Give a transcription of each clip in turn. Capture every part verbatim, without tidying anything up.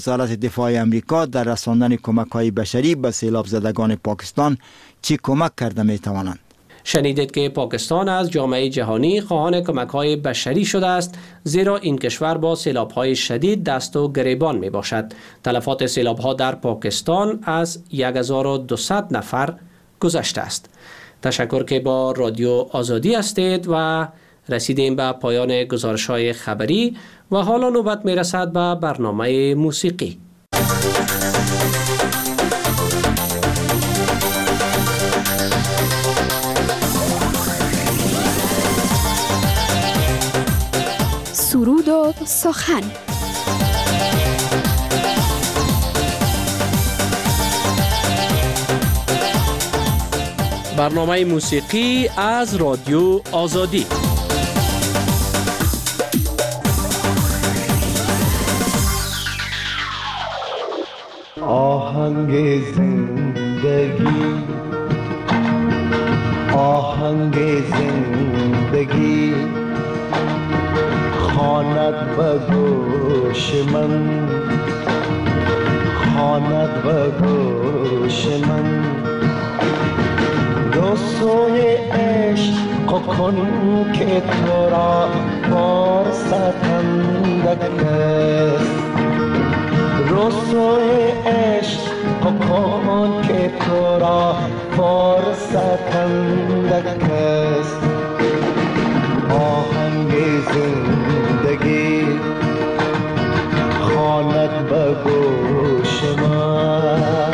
وزارت دفاع امریکا در رساندن کمک‌های بشری به سیلاب زدگان پاکستان چی کمک کرده می توانند؟ شنیدید که پاکستان از جامعه جهانی خواهان کمک‌های بشری شده است، زیرا این کشور با سیلاب‌های شدید دست و گریبان می باشد. تلفات سیلاب‌ها در پاکستان از یک هزار و دویست نفر گذشته است. تشکر که با رادیو آزادی هستید و رسیدیم به پایان گزارش‌های خبری و حالا نوبت می‌رسد به برنامه موسیقی. سرود و سخن. برنامه موسیقی از رادیو آزادی. آهنگ زندگی، آهنگ زندگی خواند به گوش من، خواند به گوش من. رسوی عشق کن که تو را فرصتندک است، رسوی عشق کن که تو را فرصتندک است. آهنگ زندگی خواند به گوش من.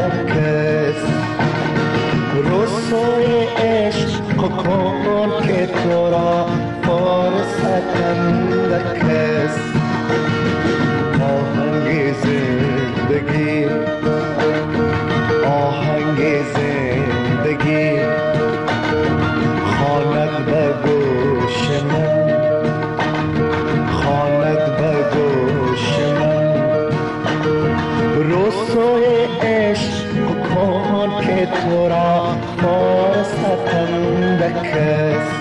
رسوی عشق کن که تو را فرصتم بکس آهنگ زندگی آهنگ زندگی خواند به گوش من خواند به گوش من رسوی عشق کن که تو را فرصتم بکس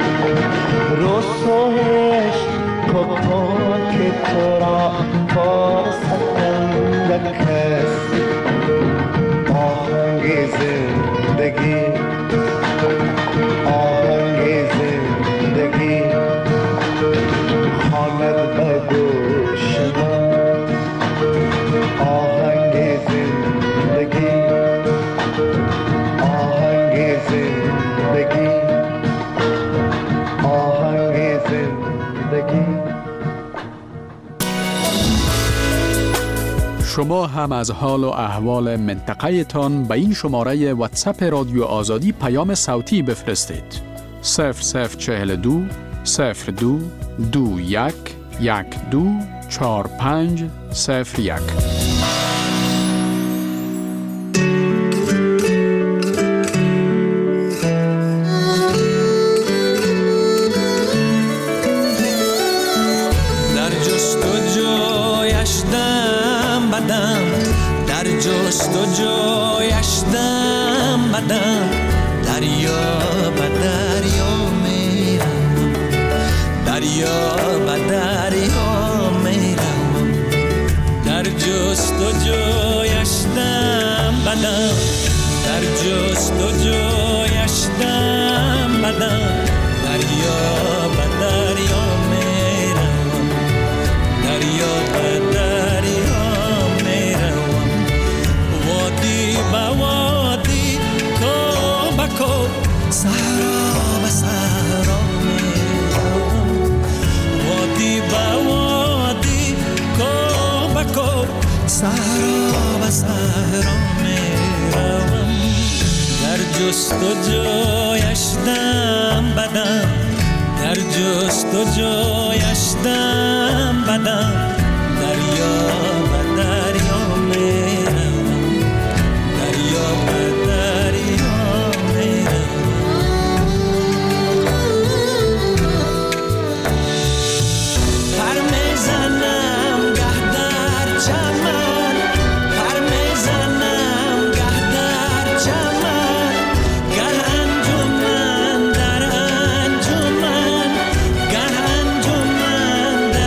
رسوی عشق کن که تو را فرصتم بکس آهنگ زندگی آهنگ زندگی خواند به گوش من آهنگ زندگی آهنگ زندگی آهنگ زندگی. شما هم از حال و احوال منطقه تان به این شماره واتساپ رادیو آزادی پیام صوتی بفرستید. صفر صفر چهل دو صفر دو دو یک یک دو چار پنج صفر یک. در جستجویش دم بدم دریا به دریا میرم دریا به دریا میرم در جستجویش دم بدم در جستجویش دم بدم دریا به دریا میرم دریا به دریا وادی کو بکو صحرا به صحرا میروم وادی با وادی کو بکو صحرا به صحرا میروم در جستجویش دم بدم در جستجویش دم بدم دریا به دریا میروم دریا به دریا میروم پر میزنم گه در چمن پر میزنم گه در چمن گه انجمن در انجمن گه انجمن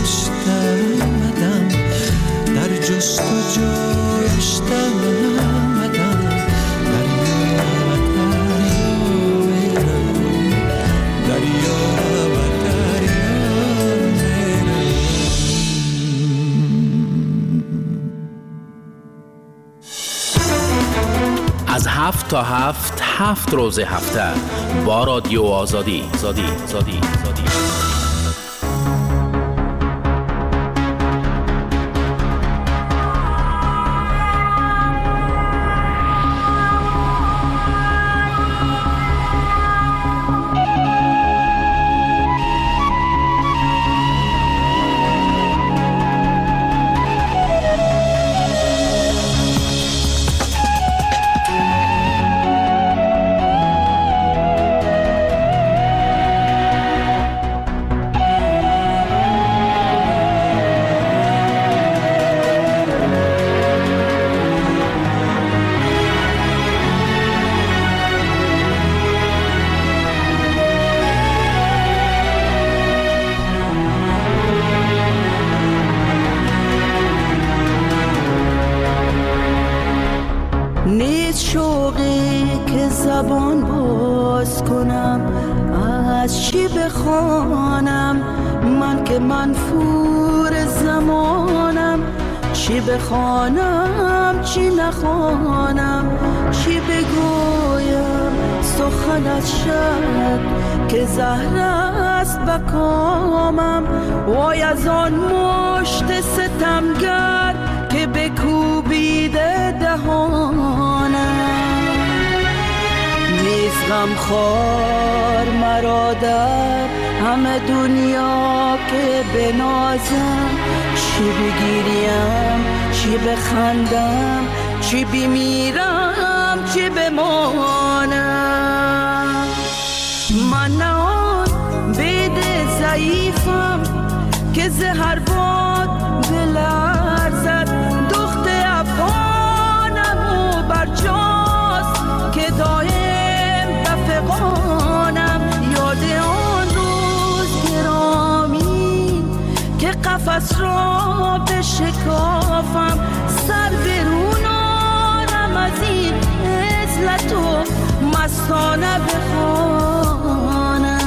گشتم در جستجویش آمدم دریا و دریا میرم دریا و دریا میرم. از هفت تا هفت هفت روز هفته با رادیو آزادی زادی زادی زادی. زبان باز کنم از چی بخوانم من که منفور زمانم، چی بخوانم چی نخوانم، چی بگویم سخن از شب که زهر است بکامم. وای از آن مشت ستمگر که بکوبیده دهانم، نیز غمخوار مرا در همه دنیا که بنازم، چی بگیریم چی بخندم، چی بمیرم چی بمانم. من نه آن بید ضعیفم که زهر باد بلرزد، دخت افغانم و برجاست که دایم بفغانم. یاد آن روز گرامی که قفس را بشکافم، سر برون آرم از این عزلت و مستانه بخوانم.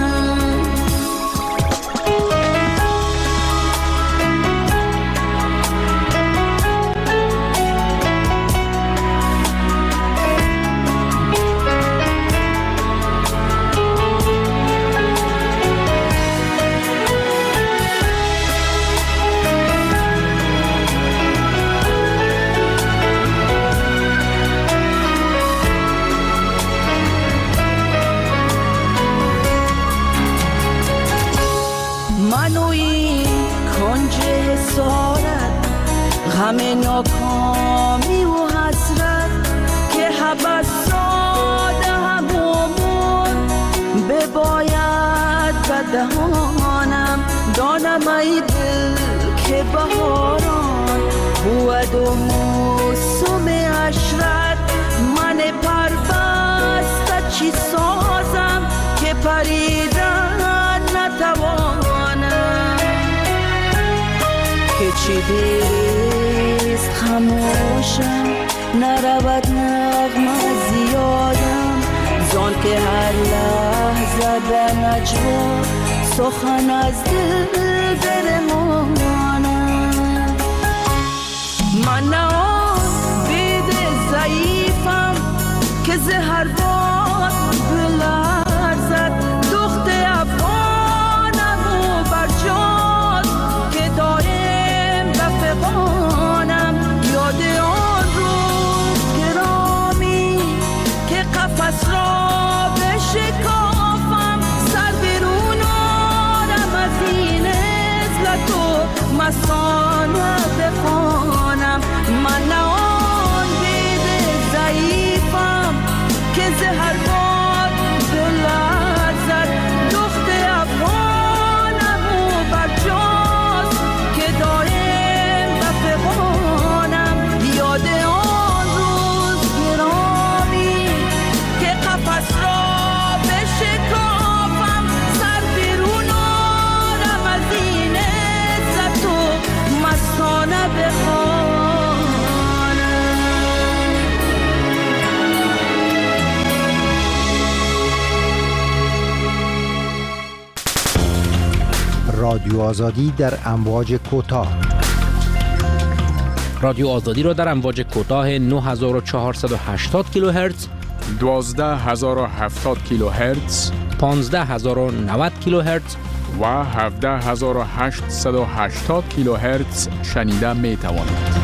همه ناکامی و حسرت که حبسات همومون بباید بدهانم. دانم ای دل که بهاران بود و موسم عشرت، من پربسته چی سازم که پریدن نتوانم. که چی بیست خموشم نرود نغمه زیادم، زان که هر لحظه در نجوا سخن از دل برمانم. من نه آن بید ضعیفم که زهر باد بلرزد، دخت افغانم و برجاست که دایم بفغانم. یاد آن روز گرامی که قفس را بشکافم، سر برون آرم از این عزلت و مستانه بخوانم. من نه آن بید ضعیفم که زهر باد بلرزد، دخت افغانم و برجاست که دایم بفغانم. یاد آن روز گرامی که قفس را بشکافم، سر بیرون آرم از این عزت رادیو آزادی در امواج کوتاه. رادیو آزادی را در امواج کوتاه نه هزار و چهارصد و هشتاد کیلوهرتز، دوازده هزار و هفتاد کیلوهرتز، پانزده هزار و نود کیلوهرتز و هفده هزار و هشتصد و هشتاد کیلوهرتز شنیده می توانید.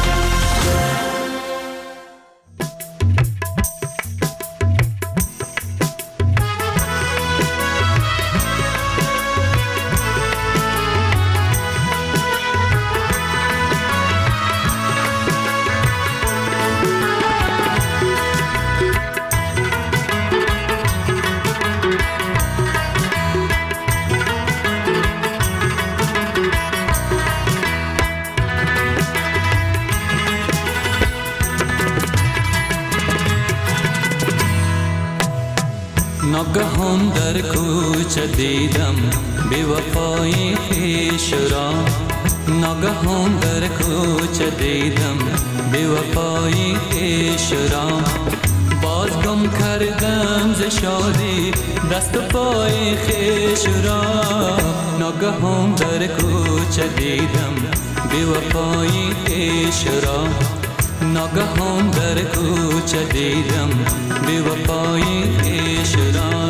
ناگهان در کوچه دیدم بی وفای خویش را، ناگهان در کوچه دیدم بی وفای خویش را، باز گم کردم ز شادی دست و پای خویش را، ناگهان در کوچه دیدم بی وفای خویش را، ناگهان در کوچه دیدم بی وفای خویش را.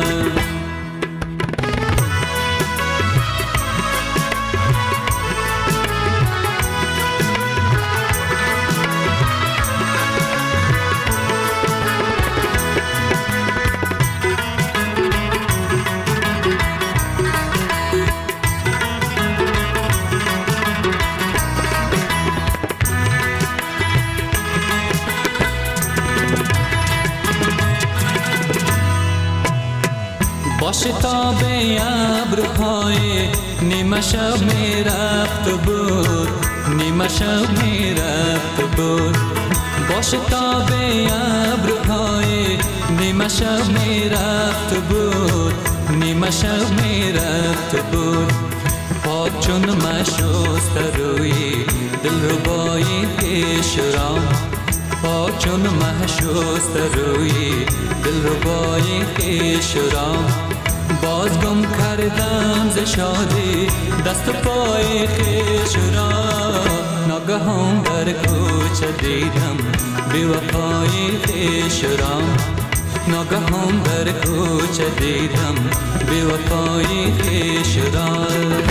با شتاب ابرهای نیمه شب می رفت بود، نیمه شب می رفت بود، با شتاب ابرهای نیمه شب می رفت بود، نیمه شب می رفت بود، پاک چون مشست روی دلربای خویش را، پاک چون مشست روی دلربای خویش را، باز گم کردم ز شادی دست و پای خویش را، ناگهان در کوچه دیدم بی وفای خویش را، ناگهان در کوچه دیدم بی وفای خویش را.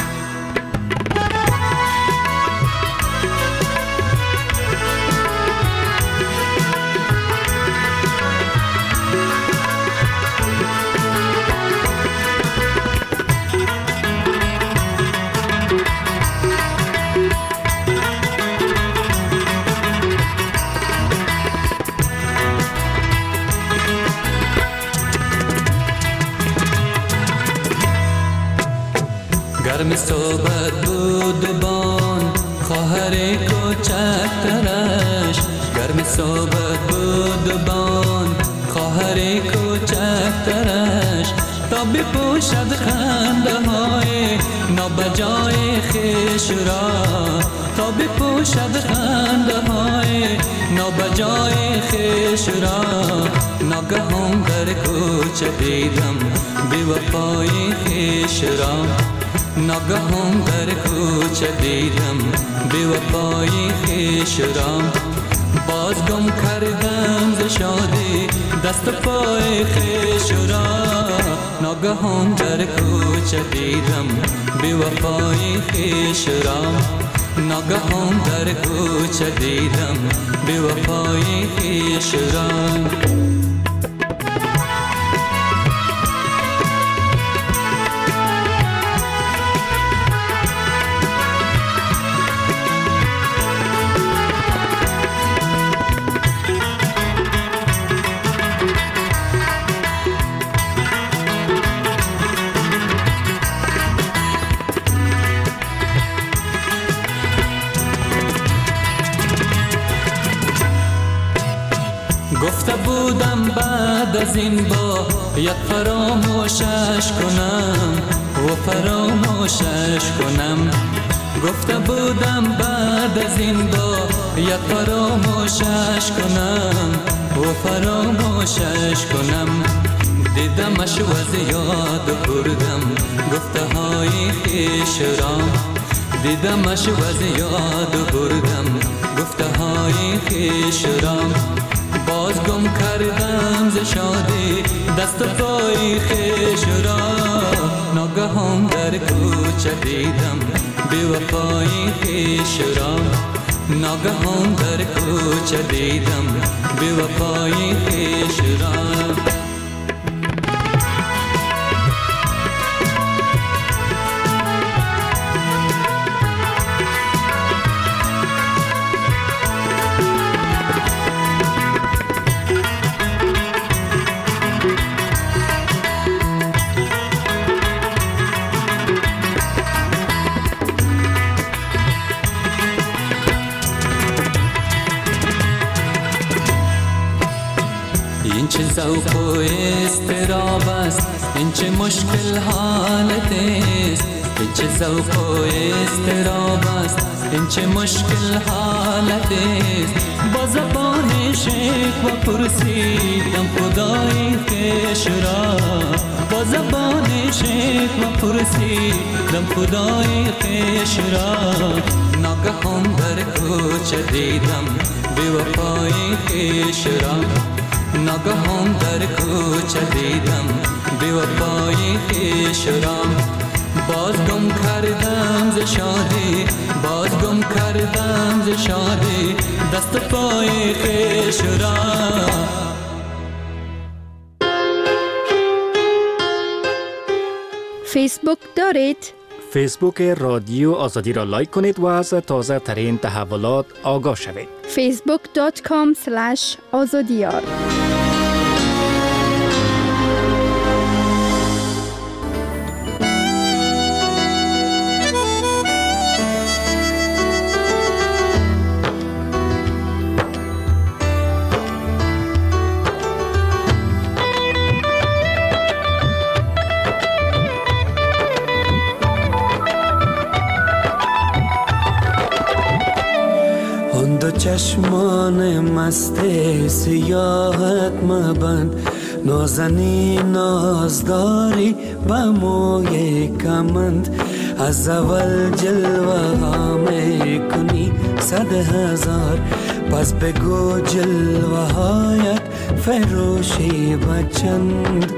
گرم صحبت بود بان خواهر کوچکترش، گرم صحبت بود بان خواهر کوچکترش، تا بپوشد خنده های نابجای خویش را، تا بپوشد خنده های نابجای خویش را، ناگهان در کوچه دیدم بی وفای خویش را، ناگهان در کوچه دیدم بی وفای خویش را، باز گم کردم ز شادی دست پای خویش را، ناگهان در کوچه دیدم بی وفای خویش را، ناگهان در کوچه دیدم بی وفای خویش را. گفته بودم بعد از این با یک فراموشش کنم و فراموشش کنم، گفته بودم بعد از این با یک فراموشش کنم و فراموشش کنم، دیدمش و از یاد بردم گفته های خویش را، دیدمش و از یاد بردم گفته های خویش را. باز گم کردم ز شادی دست و پای خویش را، ناگهان در کوچه دیدم بی وفای خویش را، ناگهان در کوچه دیدم بی وفای خویش را. این چه ذوق و اضطراب است، این چه مشکل حالت است، این چه ذوق و اضطراب است، این چه مشکل حالت است. با زبان شکوه پرسیدم خدای خویش را، با زبان شکوه پرسیدم خدای خویش را. ناگهان در کوچه دیدم بی وفای خویش را، ناگهان در کوچه دیدم بی وفای خویش را. باز گم کردم ز شادی، باز گم کردم ز شادی دست پای خویش را. فیسبوک دارید؟ فیسبوک رادیو آزادی را لایک کنید و از تازه ترین تحولات آگاه شوید. فیسبوک دات کام اسلش آزادیار. چشمان مست سیاحت مبند، نازنی نازداری با موی کمند. از اول جلوه ها می کنی صد هزار، پس بگو جلوه هایت فروشی بچند.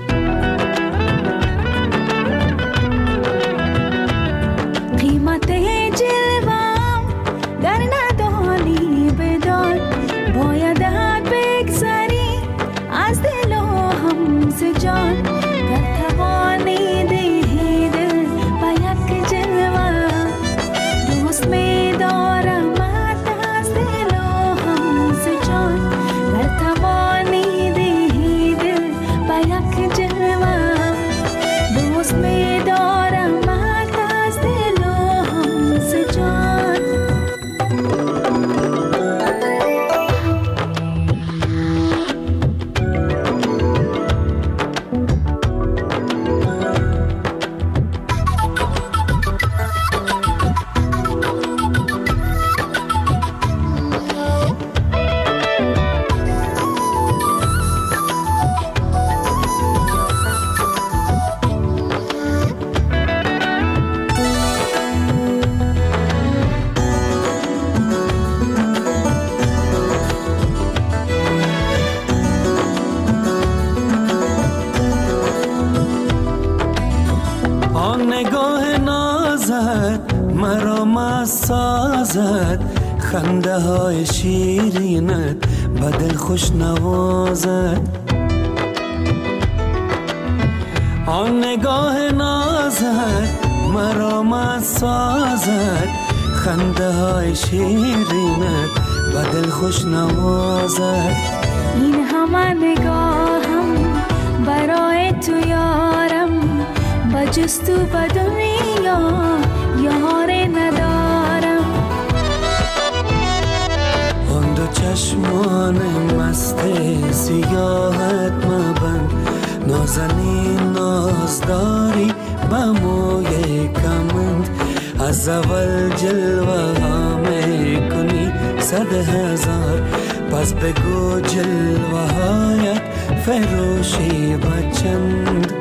قیمت جلوام در ندانی بدان، باید بگذری از دل و هم ز جان. در توانی دهی دل با یک جلوه، دوست می دارم از دل و هم ز جان. در توانی دهی دل با یک جلوه، دوست می دارم از دل و هم ز جان. خنده های شیرینت بدل خوش نوازد، آن نگاه نازت مرا مست سازد. خنده های شیرینت بدل خوش نوازد. این همه نگاهم برای تو یارم، با جست و با دنیا یار ندارم. آن دو چشمان مست سیاحت مبند، نازنین نازداری با موی کمند. از اول جلوه ها می کنی صد هزار، پس بگو جلوه هایت فروشی و چند.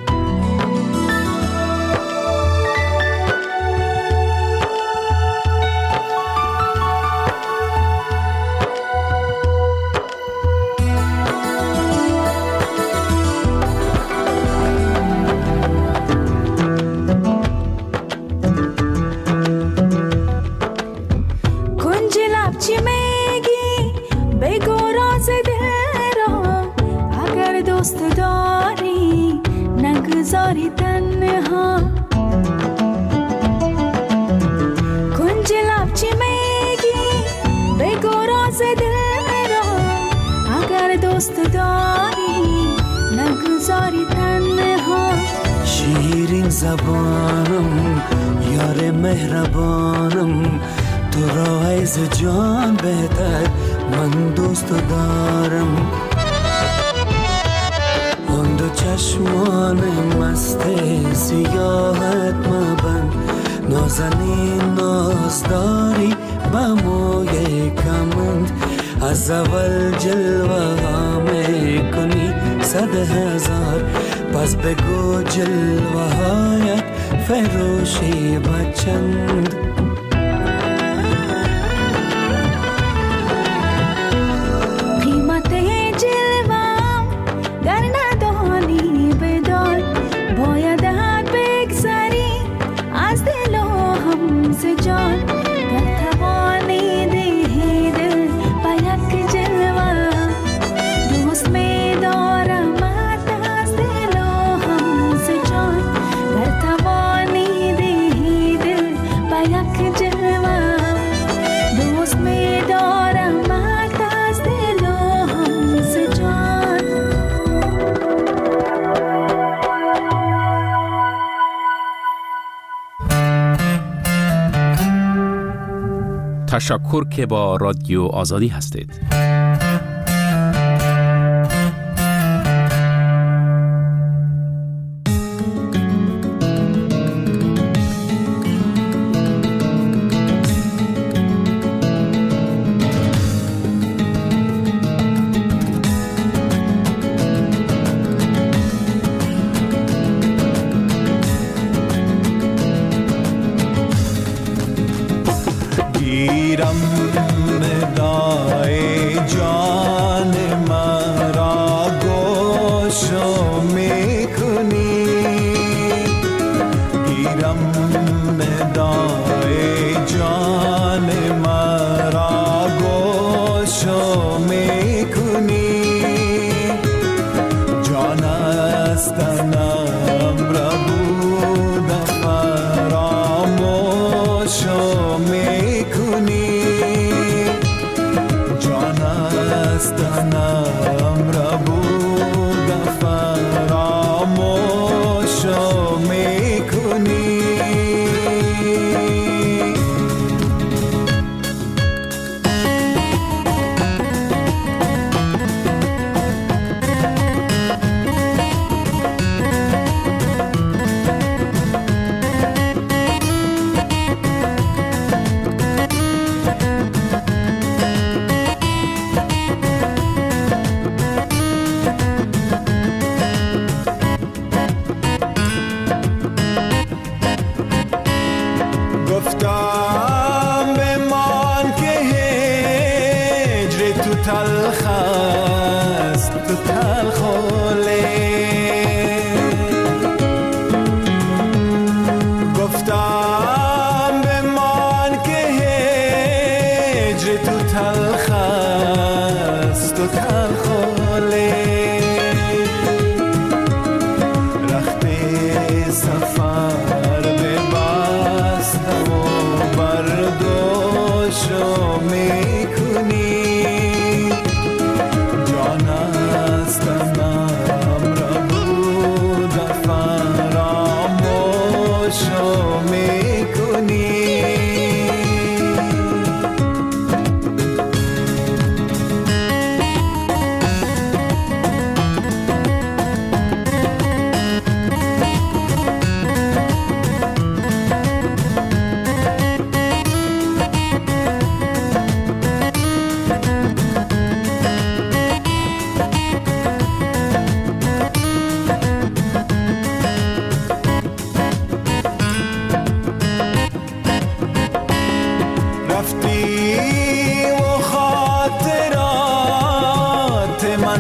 شیرین زبانم یار مهربانم، تو را از جان بهتر من دوست دارم. آن دو چشمان مست سیاهت مبند، نازنین نازداری با موی کمند. از اول جلوه ها می کنی صد هزار، پس بگو جلوه هایت فروشی و چند. قیمت جلوه گر ندانی بدان، باید بگذری از دل و هم ز جان. گر توانی دهی دل با یک جلوه، دوست می دارم از دل و هم ز جان. گر توانی دهی دل با یک جلوه، دوست می دارم از دل و هم ز جان. تشکر که با رادیو آزادی هستید.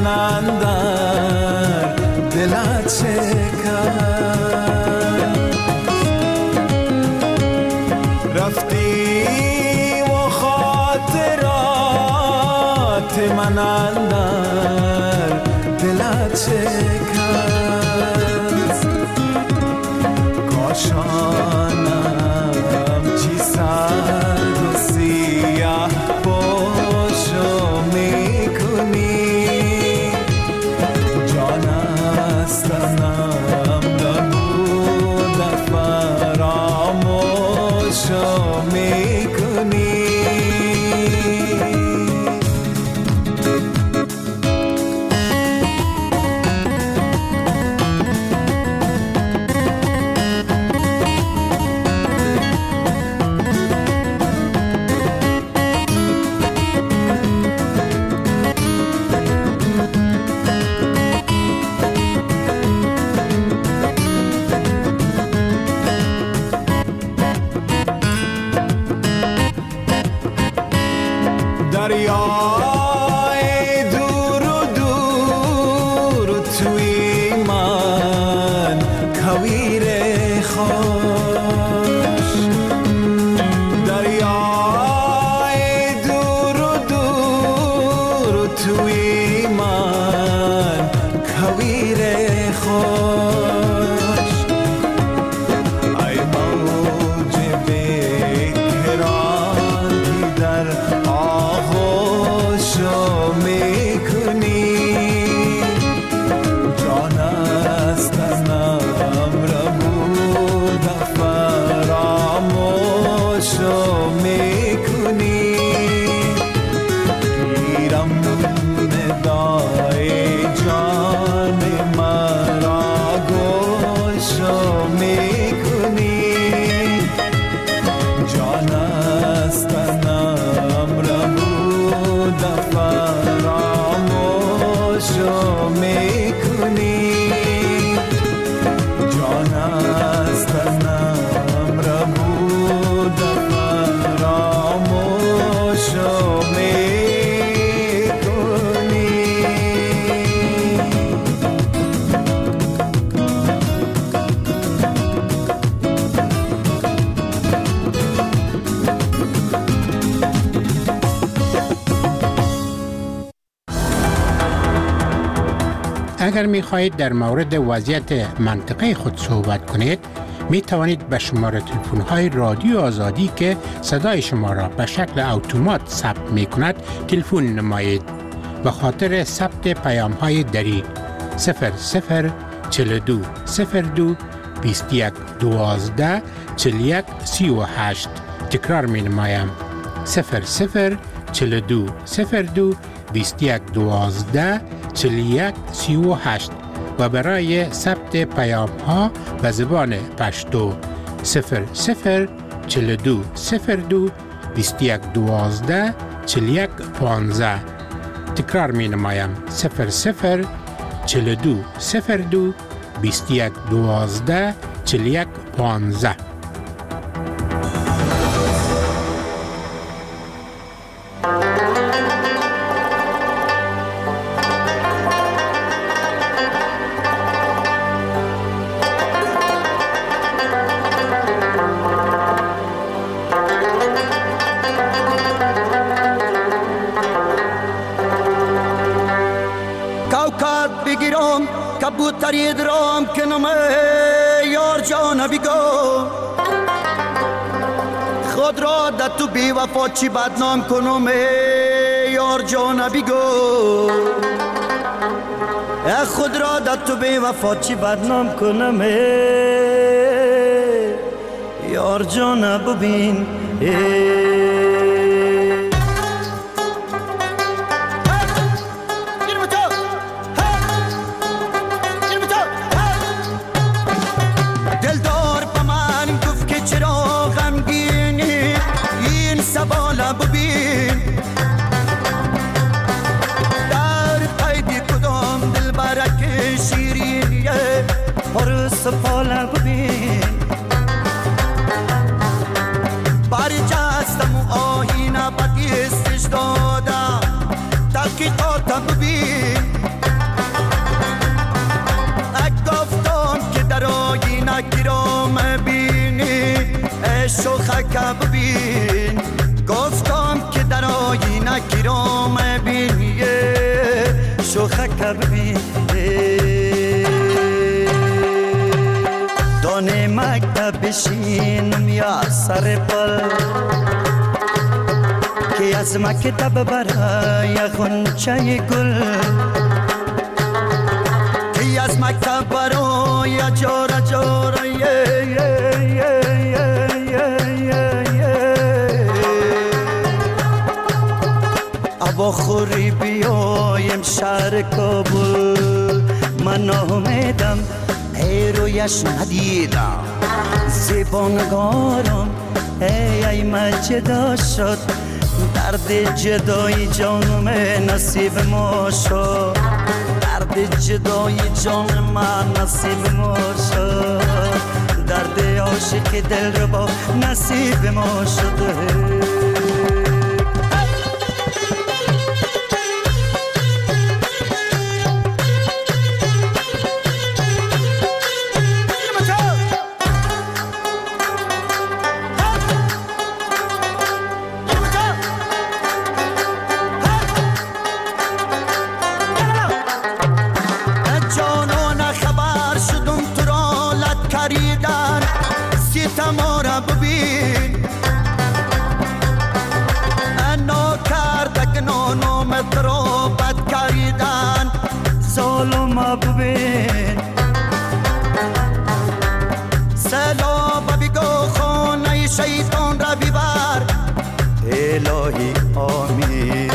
اندر دلت شکست رفتی و خاطرات من اندر دلت شکست کاشانم چی سرد و سیاه باشو میکنی جان استنم نبود فراموشو میکنی دریای دور و دور توی من کویر خوش دریای دور و دور توی من کویر خوش ای موج بیکران در آغوشو میکنی جان استنم ربود فراموشو میکنی گیرم ندای جان مرا گوشو میکنی جان استنم ربود فراموشو میکنی جان استنم ربود فراموشو میکنی اگر می خواهید در مورد وضعیت منطقه خود صحبت کنید می توانید به شماره تلفن های رادیو آزادی که صدای شما را به شکل اتومات ثبت می کند تلفن نمایید. به خاطر ثبت پیام های دری صفر صفر چهل و دو صفر دو بیست و یک دوازده چهل و یک سی و هشت تکرار می نمایم صفر صفر چهل و دو صفر دو بیست و یک دوازده چهل و یک سی و هشت و برای ثبت پیام ها به زبان پشتو صفر صفر چهل و دو صفر دو بیست و یک دوازده چهل و یک پانزده تکرار می نمایم صفر صفر چهل و دو صفر دو بیست و یک دوازده چهل و یک پانزده. کبوتری درام کنم یار جان بیگو خود را در تو بی وفا چی بدنام کنم یار جان بیگو خود را در تو بی وفا چی بدنام کنم یار جان ببین سفاله ببین باری جستم و آهینه بدیستش دادم تحقیقاتم ببین مکه ببین گفتم که در آینه گیرام بین شوخه که ببین دانه مکه بشینم یا سر پل که از مکتب برای غنچه گل که از مکتب برای جاره جاره ابا خوری بیایم شهر کابل من آمدم ای رویش ندیدم زیبانگارم ای ای مجدا شد درد جدای جانم نصیب ما شد درد جدای جان من نصیب ما شد درد عاشق دل رو با نصیب ما شد ببین سلام بگو خانه شیطان را ببر الهی آمین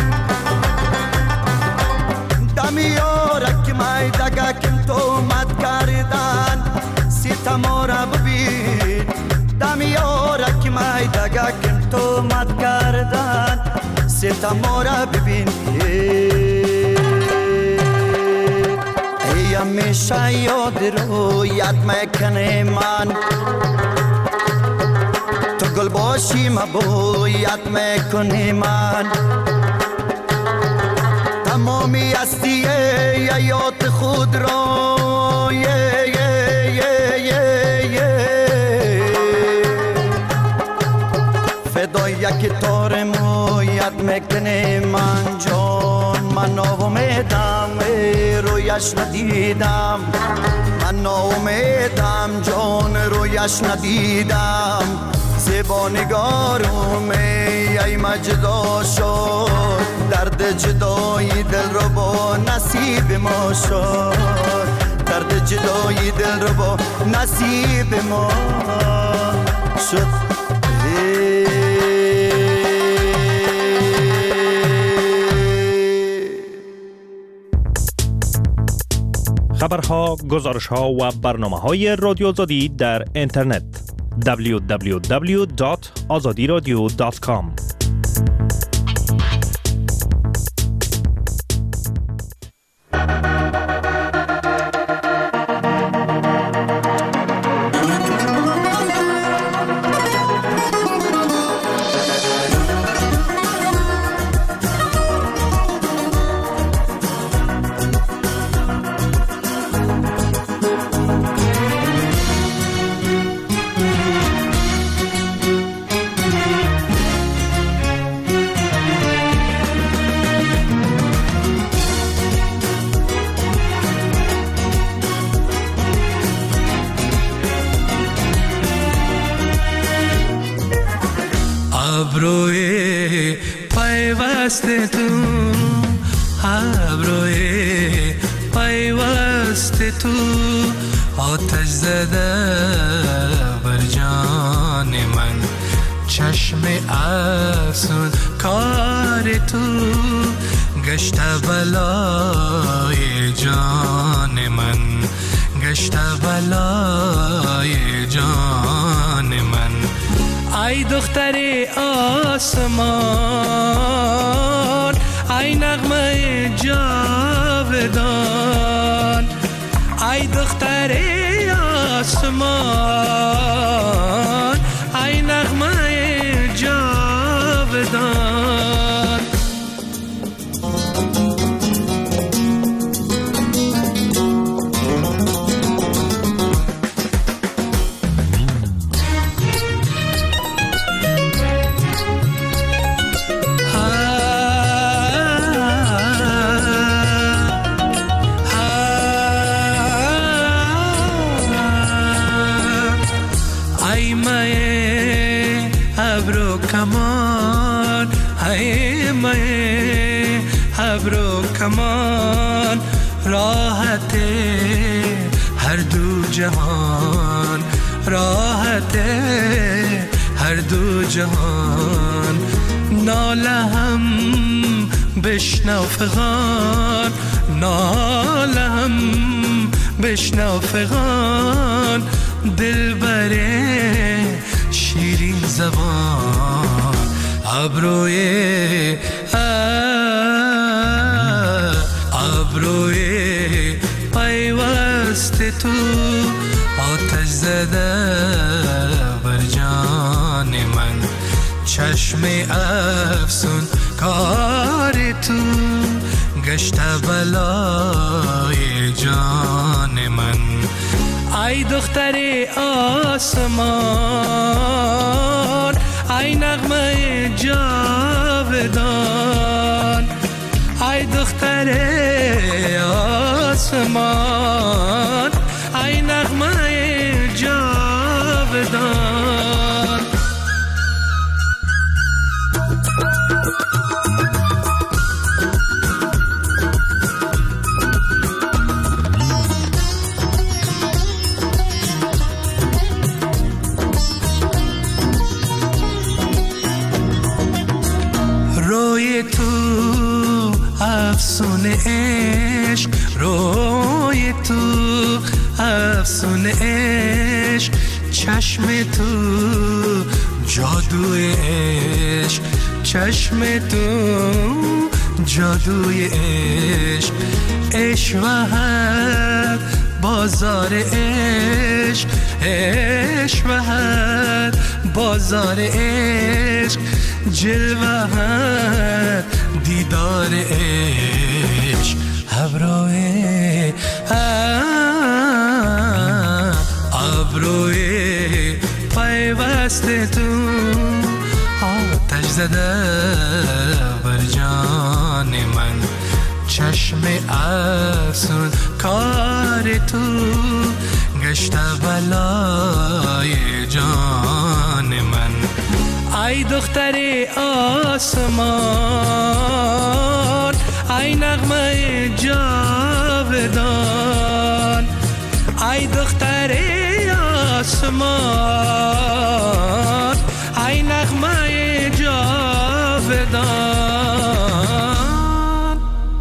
دمیارک مایدگه کم تو مد کردن ستما را ببین دمیارک مایدگه کم تو مد کردن ستما را ببین همیشه یاد رویت میکنه من تو گل باشی مبویت میکنه من تمامی هستی یاد خود را یه یه یه یه یه فدای یک تار مویت میکنه من جان من آومیدم رویش ندیدم من آومیدم جان رویش ندیدم زبانگارم ای مجدا شد درد جدای دل رو با نصیب ما شد درد جدای دل رو با نصیب ما شد خبرها، گزارشها و برنامه‌های رادیو آزادی در اینترنت دبلیو دبلیو دبلیو دات آزادی رادیو دات کام ابروی پیوست تو ابروی پیوست تو آتش زده بر جان من چشم افسون کار تو گشت بلای جان من گشت بلای جان من ای دختر آسمان ای نغمه جاودان ای دختر آسمان ای نغمه جاودان مه مه ابرو کمان راحت هر دو جهان راحت هر دو جهان ناله هم بشنو فغان ناله هم بشنو فغان دل بره شیرین زبان ابروی ابروی پیوست تو آتش زده بر جان من چشم افسون کار تو گشت بلای جان من ای دختر آسمان ای نغمه جاودان ای دختر آسمان ای نغمه جاودان روی تو افسونه عشق روی تو افسونه عشق چشم تو جادوی عشق چشم تو جادوی عشق عشق و هر بازار عشق عشق و هر بازار عشق جلوه هر دیدار عشق ابروی ابروی پیوست تو آتش زده بر جان من چشم افسون کار تو گشت بلای جان من ای دختر آسمان ای نغمه جاودان ای دختر آسمان ای نغمه جاودان.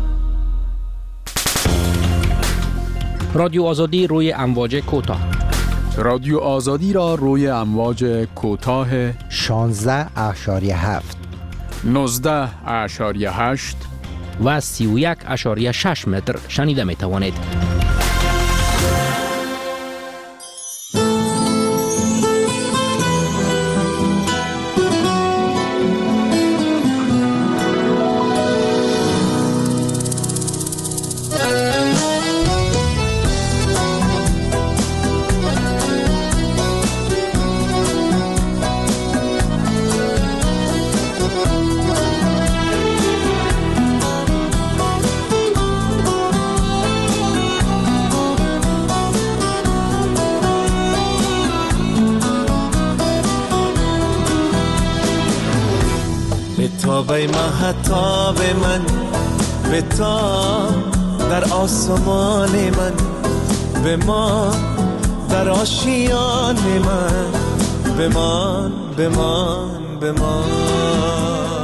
رادیو آزادی روی امواج کوتاه. رادیو آزادی را روی امواج کوتاه شانزده اشاریه هفت نوزده اشاریه هشت و سی و یک اشاریه شش متر شنیده می توانید. بی مهتاب من به تا در آسمان من بمان در آشیان من بمان بمان بمان